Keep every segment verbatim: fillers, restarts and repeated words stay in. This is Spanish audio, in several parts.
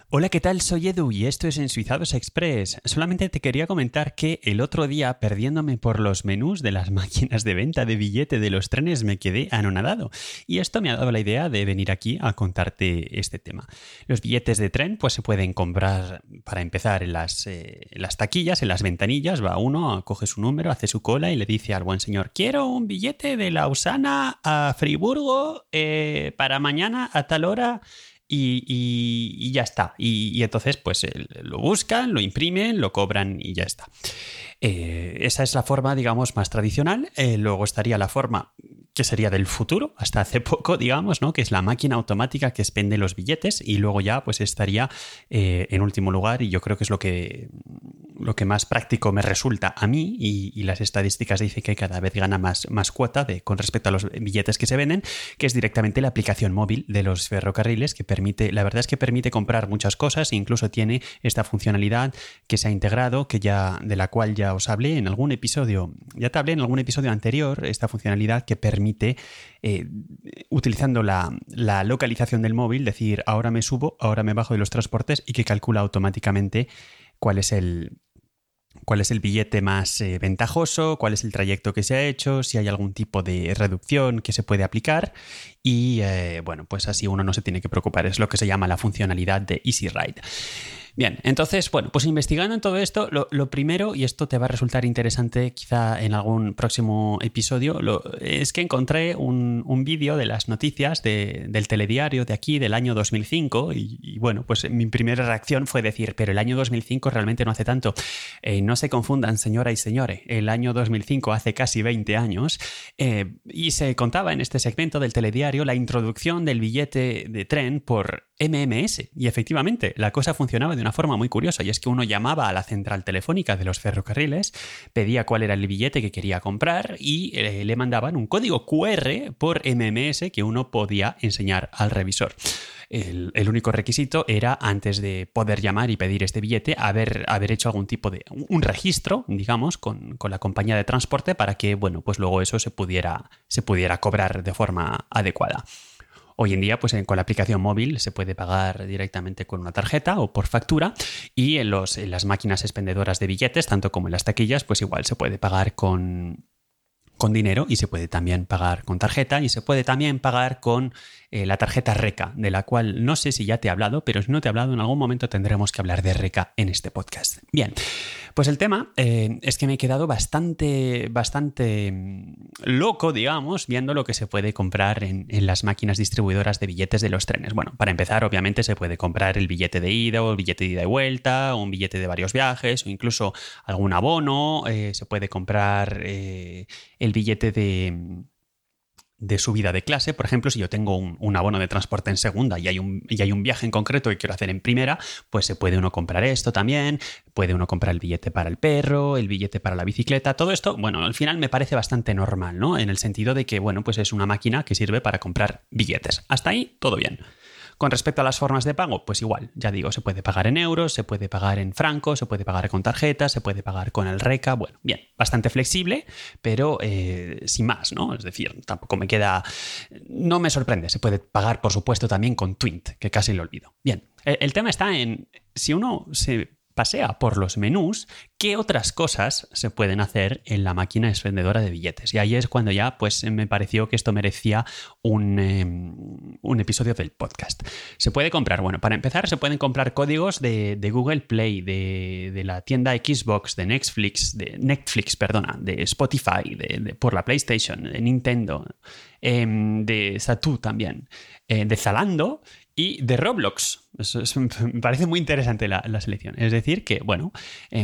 Hola, ¿qué tal? Soy Edu y esto es Ensuizados Express. Solamente te quería comentar que el otro día, perdiéndome por los menús de las máquinas de venta de billete de los trenes, me quedé anonadado. Y esto me ha dado la idea de venir aquí a contarte este tema. Los billetes de tren pues se pueden comprar, para empezar, en las, eh, en las taquillas, en las ventanillas. Va uno, coge su número, hace su cola y le dice al buen señor: quiero un billete de Lausana a Friburgo eh, para mañana a tal hora. Y, y, y ya está. Y, y entonces pues eh, lo buscan, lo imprimen, lo cobran y ya está. Eh, esa es la forma, digamos, más tradicional. Eh, luego estaría la forma que sería del futuro, hasta hace poco, digamos, ¿no? Que es la máquina automática que expende los billetes, y luego ya pues estaría eh, en último lugar, y yo creo que es lo que, lo que más práctico me resulta a mí, y, y las estadísticas dicen que cada vez gana más, más cuota de, con respecto a los billetes que se venden, que es directamente la aplicación móvil de los ferrocarriles, que permite, la verdad es que permite comprar muchas cosas, e incluso tiene esta funcionalidad que se ha integrado, que ya, de la cual ya os hablé en algún episodio, ya te hablé en algún episodio anterior, esta funcionalidad que permite Eh, utilizando la, la localización del móvil, decir ahora me subo, ahora me bajo de los transportes, y que calcula automáticamente cuál es el, cuál es el billete más eh, ventajoso, cuál es el trayecto que se ha hecho, si hay algún tipo de reducción que se puede aplicar, y eh, bueno, pues así uno no se tiene que preocupar. Es lo que se llama la funcionalidad de Easy Ride. Bien, entonces, bueno, pues investigando en todo esto, lo, lo primero, y esto te va a resultar interesante quizá en algún próximo episodio, lo, es que encontré un, un vídeo de las noticias de, del telediario de aquí del año dos mil cinco, y, y bueno, pues mi primera reacción fue decir, pero el año dos mil cinco realmente no hace tanto. Eh, no se confundan, señora y señores, el año dos mil cinco hace casi veinte años, eh, y se contaba en este segmento del telediario la introducción del billete de tren por M M S, y efectivamente la cosa funcionaba de una forma muy curiosa, y es que uno llamaba a la central telefónica de los ferrocarriles, pedía cuál era el billete que quería comprar y eh, le mandaban un código cu erre por M M S que uno podía enseñar al revisor. El, el único requisito era, antes de poder llamar y pedir este billete, haber, haber hecho algún tipo de un registro, digamos, con, con la compañía de transporte, para que, bueno, pues luego eso se pudiera, se pudiera cobrar de forma adecuada. Hoy en día, pues con la aplicación móvil se puede pagar directamente con una tarjeta o por factura, y en, los, en las máquinas expendedoras de billetes, tanto como en las taquillas, pues igual se puede pagar con, con dinero, y se puede también pagar con tarjeta, y se puede también pagar con eh, la tarjeta Reca, de la cual no sé si ya te he hablado, pero si no te he hablado, en algún momento tendremos que hablar de Reca en este podcast. Bien, pues el tema eh, es que me he quedado bastante, bastante loco, digamos, viendo lo que se puede comprar en, en las máquinas distribuidoras de billetes de los trenes. Bueno, para empezar, obviamente se puede comprar el billete de ida, o el billete de ida y vuelta, o un billete de varios viajes, o incluso algún abono. Eh, se puede comprar eh, el billete de... de subida de clase. Por ejemplo, si yo tengo un, un abono de transporte en segunda y hay, un, y hay un viaje en concreto que quiero hacer en primera, pues se puede uno comprar esto también. Puede uno comprar el billete para el perro, el billete para la bicicleta. Todo esto, bueno, al final me parece bastante normal, ¿no? En el sentido de que, bueno, pues es una máquina que sirve para comprar billetes. Hasta ahí, todo bien. Con respecto a las formas de pago, pues igual, ya digo, se puede pagar en euros, se puede pagar en francos, se puede pagar con tarjeta, se puede pagar con el Reca. Bueno, bien, bastante flexible, pero eh, sin más, ¿no? Es decir, tampoco me queda... No me sorprende. Se puede pagar, por supuesto, también con Twint, que casi lo olvido. Bien, el, el tema está en... Si uno se pasea por los menús, ¿qué otras cosas se pueden hacer en la máquina expendedora de billetes? Y ahí es cuando ya pues, me pareció que esto merecía un, eh, un episodio del podcast. Se puede comprar, bueno, para empezar, se pueden comprar códigos de, de Google Play, de, de la tienda Xbox, de Netflix, de Netflix, perdona, de Spotify, de, de, por la PlayStation, de Nintendo, eh, de Satu también, eh, de Zalando y de Roblox. Eso es, me parece muy interesante la, la selección. Es decir, que, bueno, eh,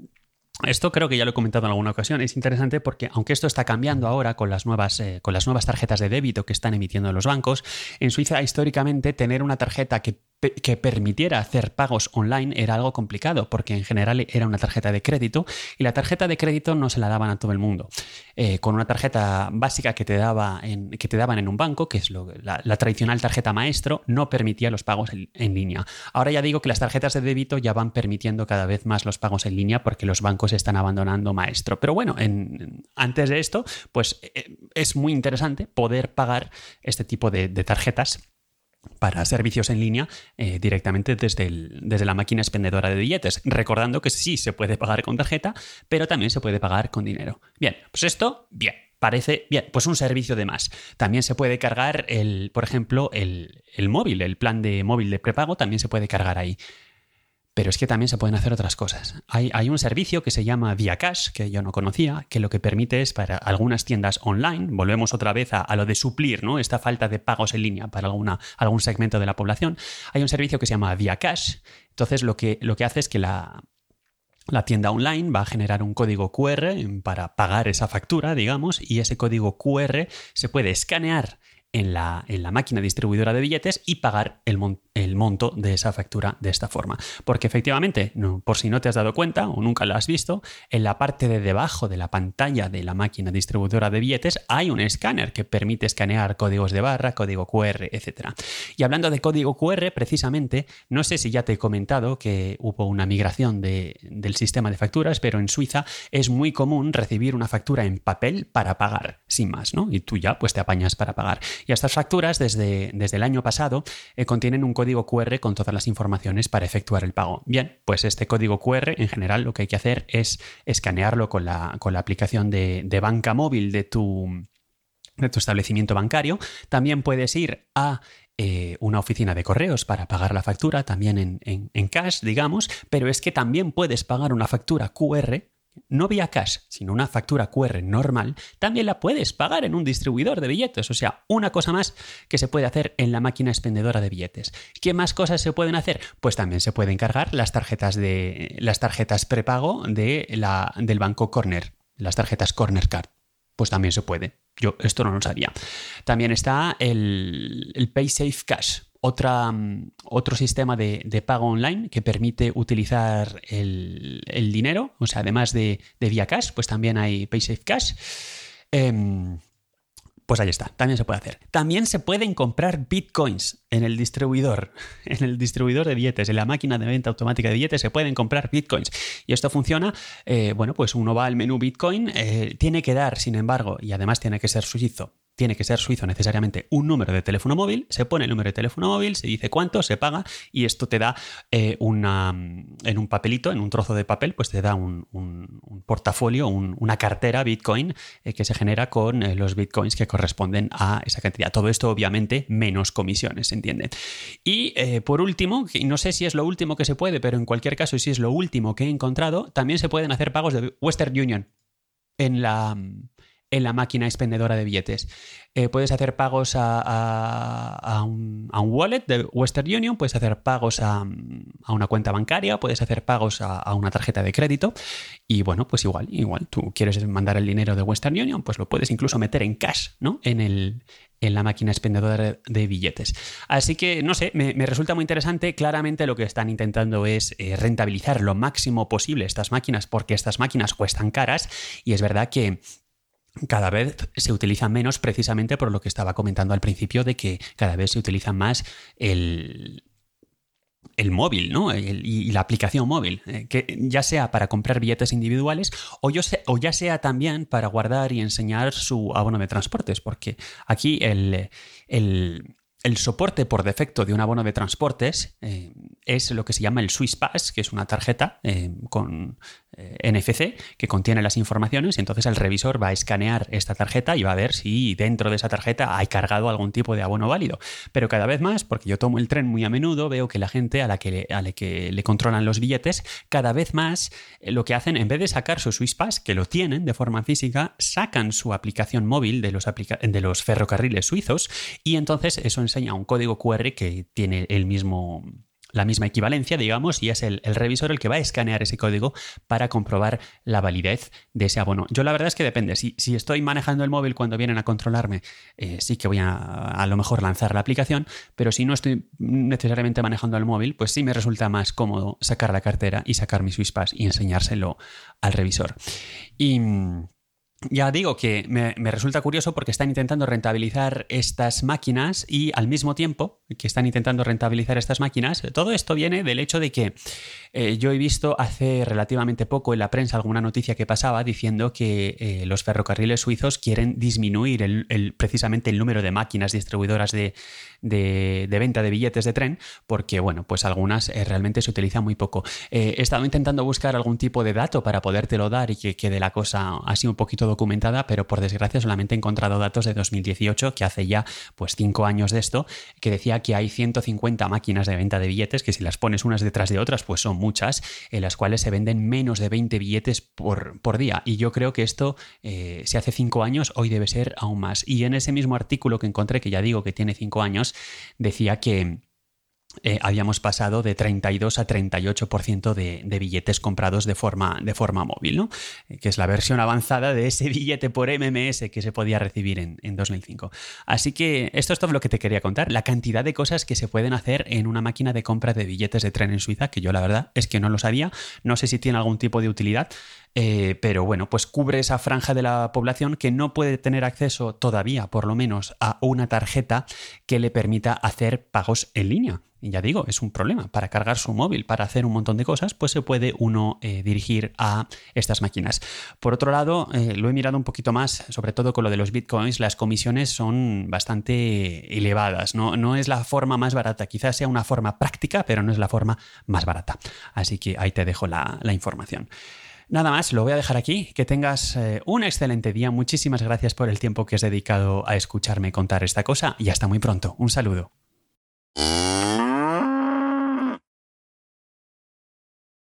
esto creo que ya lo he comentado en alguna ocasión. Es interesante porque, aunque esto está cambiando ahora con las nuevas, eh, con las nuevas tarjetas de débito que están emitiendo los bancos, en Suiza históricamente tener una tarjeta que que permitiera hacer pagos online era algo complicado, porque en general era una tarjeta de crédito, y la tarjeta de crédito no se la daban a todo el mundo. Eh, con una tarjeta básica que te, daba en, que te daban en un banco, que es lo, la, la tradicional tarjeta maestro, no permitía los pagos en, en línea. Ahora ya digo que las tarjetas de débito ya van permitiendo cada vez más los pagos en línea, porque los bancos están abandonando maestro. Pero bueno, en, en, antes de esto, pues eh, es muy interesante poder pagar este tipo de, de tarjetas para servicios en línea eh, directamente desde, el, desde la máquina expendedora de billetes. Recordando que sí se puede pagar con tarjeta, pero también se puede pagar con dinero. Bien, pues esto, bien. Parece, bien, pues un servicio de más. También se puede cargar, el, por ejemplo, el, el móvil, el plan de móvil de prepago también se puede cargar ahí. Pero es que también se pueden hacer otras cosas. Hay, hay un servicio que se llama ViaCash, que yo no conocía, que lo que permite es para algunas tiendas online, volvemos otra vez a, a lo de suplir, ¿no?, esta falta de pagos en línea para alguna, algún segmento de la población. Hay un servicio que se llama ViaCash. Entonces lo que, lo que hace es que la, la tienda online va a generar un código cu erre para pagar esa factura, digamos, y ese código cu erre se puede escanear en la, en la máquina distribuidora de billetes y pagar el, mon, el monto de esa factura de esta forma. Porque efectivamente, no, por si no te has dado cuenta o nunca lo has visto, en la parte de debajo de la pantalla de la máquina distribuidora de billetes hay un escáner que permite escanear códigos de barra, código cu erre, etcétera. Y hablando de código cu erre, precisamente, no sé si ya te he comentado que hubo una migración de, del sistema de facturas, pero en Suiza es muy común recibir una factura en papel para pagar, sin más, ¿no? Y tú ya pues te apañas para pagar. Y estas facturas, desde, desde el año pasado, eh, contienen un código cu erre con todas las informaciones para efectuar el pago. Bien, pues este código cu erre, en general, lo que hay que hacer es escanearlo con la, con la aplicación de, de banca móvil de tu, de tu establecimiento bancario. También puedes ir a eh, una oficina de correos para pagar la factura, también en, en, en cash, digamos, pero es que también puedes pagar una factura cu erre, no vía cash, sino una factura cu erre normal, también la puedes pagar en un distribuidor de billetes. O sea, una cosa más que se puede hacer en la máquina expendedora de billetes. ¿Qué más cosas se pueden hacer? Pues también se pueden cargar las tarjetas de las tarjetas prepago de la, del banco Corner, las tarjetas Corner Card. Pues también se puede. Yo esto no lo sabía. También está el, el PaySafe Cash. Otra, otro sistema de, de pago online que permite utilizar el, el dinero, o sea, además de, de ViaCash, pues también hay PaySafe Cash. Eh, pues ahí está, también se puede hacer. También se pueden comprar bitcoins en el distribuidor, en el distribuidor de billetes, en la máquina de venta automática de billetes se pueden comprar bitcoins. Y esto funciona, eh, bueno, pues uno va al menú Bitcoin, eh, tiene que dar, sin embargo, y además tiene que ser suizo, tiene que ser suizo necesariamente un número de teléfono móvil, se pone el número de teléfono móvil, se dice cuánto, se paga y esto te da eh, una, en un papelito, en un trozo de papel, pues te da un, un, un portafolio, un, una cartera Bitcoin eh, que se genera con eh, los Bitcoins que corresponden a esa cantidad. Todo esto obviamente menos comisiones, ¿se entiende? Y eh, por último, no sé si es lo último que se puede, pero en cualquier caso si es lo último que he encontrado, también se pueden hacer pagos de Western Union en la... en la máquina expendedora de billetes. Eh, puedes hacer pagos a, a, a, un, a un wallet de Western Union, puedes hacer pagos a, a una cuenta bancaria, puedes hacer pagos a, a una tarjeta de crédito y bueno, pues igual, igual tú quieres mandar el dinero de Western Union, pues lo puedes incluso meter en cash, ¿no? En el, en la máquina expendedora de billetes. Así que, no sé, me, me resulta muy interesante. Claramente lo que están intentando es eh, rentabilizar lo máximo posible estas máquinas porque estas máquinas cuestan caras y es verdad que cada vez se utiliza menos precisamente por lo que estaba comentando al principio de que cada vez se utiliza más el, el móvil, ¿no? El, y la aplicación móvil, eh, que ya sea para comprar billetes individuales o, yo sé, o ya sea también para guardar y enseñar su abono de transportes, porque aquí el... el El soporte por defecto de un abono de transportes eh, es lo que se llama el Swiss Pass, que es una tarjeta eh, con eh, N F C que contiene las informaciones y entonces el revisor va a escanear esta tarjeta y va a ver si dentro de esa tarjeta hay cargado algún tipo de abono válido. Pero cada vez más, porque yo tomo el tren muy a menudo, veo que la gente a la que le, a la que le controlan los billetes, cada vez más eh, lo que hacen, en vez de sacar su Swiss Pass, que lo tienen de forma física, sacan su aplicación móvil de los, aplica- de los ferrocarriles suizos y entonces eso enseña un código cu erre que tiene el mismo, la misma equivalencia, digamos, y es el, el revisor el que va a escanear ese código para comprobar la validez de ese abono. Yo la verdad es que depende. Si, si estoy manejando el móvil cuando vienen a controlarme, eh, sí que voy a a lo mejor lanzar la aplicación, pero si no estoy necesariamente manejando el móvil, pues sí me resulta más cómodo sacar la cartera y sacar mi Swiss Pass y enseñárselo al revisor. Y... Ya digo que me, me resulta curioso porque están intentando rentabilizar estas máquinas y al mismo tiempo que están intentando rentabilizar estas máquinas, todo esto viene del hecho de que eh, yo he visto hace relativamente poco en la prensa alguna noticia que pasaba diciendo que eh, los ferrocarriles suizos quieren disminuir el, el, precisamente el número de máquinas distribuidoras de, de, de venta de billetes de tren porque, bueno, pues algunas eh, realmente se utilizan muy poco. Eh, he estado intentando buscar algún tipo de dato para podértelo dar y que quede la cosa así un poquito documentada, pero por desgracia solamente he encontrado datos de dos mil dieciocho, que hace ya pues cinco años de esto, que decía que hay ciento cincuenta máquinas de venta de billetes, que si las pones unas detrás de otras, pues son muchas, en las cuales se venden menos de veinte billetes por, por día. Y yo creo que esto, eh, si hace cinco años, hoy debe ser aún más. Y en ese mismo artículo que encontré, que ya digo que tiene cinco años, decía que Eh, habíamos pasado de treinta y dos a treinta y ocho por ciento de, de billetes comprados de forma, de forma móvil, ¿no? Eh, que es la versión avanzada de ese billete por M M S que se podía recibir en, en dos mil cinco. Así que esto es todo lo que te quería contar, la cantidad de cosas que se pueden hacer en una máquina de compra de billetes de tren en Suiza, que yo la verdad es que no lo sabía, no sé si tiene algún tipo de utilidad, eh, pero bueno, pues cubre esa franja de la población que no puede tener acceso todavía, por lo menos, a una tarjeta que le permita hacer pagos en línea. Y ya digo, es un problema. Para cargar su móvil, para hacer un montón de cosas, pues se puede uno eh, dirigir a estas máquinas. Por otro lado, eh, lo he mirado un poquito más, sobre todo con lo de los bitcoins, las comisiones son bastante elevadas. No, no es la forma más barata. Quizás sea una forma práctica, pero no es la forma más barata. Así que ahí te dejo la, la información. Nada más, lo voy a dejar aquí. Que tengas eh, un excelente día. Muchísimas gracias por el tiempo que has dedicado a escucharme contar esta cosa y hasta muy pronto. Un saludo.